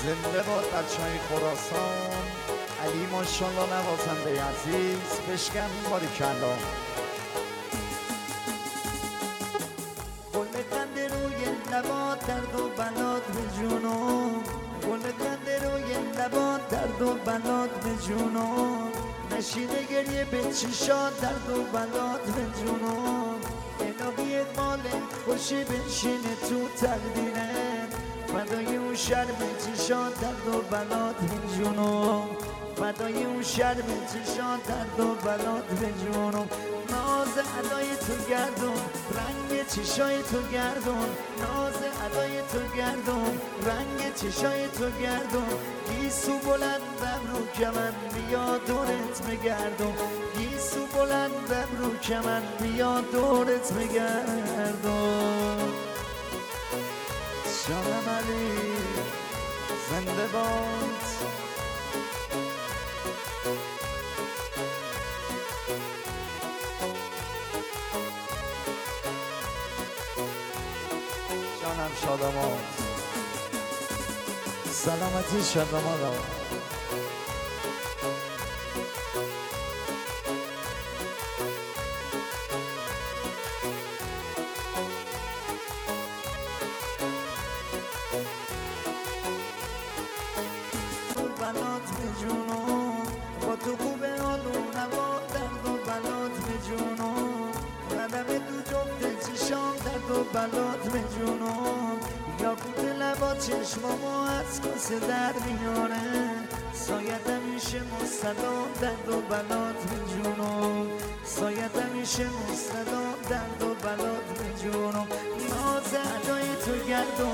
زنده باد بچه‌های خراسان. علی ماشاءالله نوازنده عزیز بشکن باریکلا. گل خنده روی لبات درد و بلات به جونم، گل خنده روی لبات درد و بلات به جونم، نشینه گریه به چشات درد و بلات به جونم. الهی اقبال خوشی بنشینه تو تقدیرت، فدای اون شرم چشات درد و بلات به جونم، فدای اون شرم چشات درد و بلات به جونم. ناز ادای تو گردون، رنگ چشای تو گردون، ناز ادای تو گردون، رنگ چشای تو گردون. گیسو بلندم رو کمن بیا دورت بگردون، گیسو بلندم رو کمن بیا دورت بگردون. جانم علی زنده باد. جانم شاداماد، سلامتی شادامادا. بلات به جونم، با تو خوبه حالون هوا درد و بلات به جونم، قدم تو جفت چشام درد و بلات به جونم. یاقوت لبا چشمامو از کاسه در میاره، سایت همیشه مستدام درد و بلات به جونم، سایت همیشه مستدام درد و بلات به جونم. ناز ادای تو گردون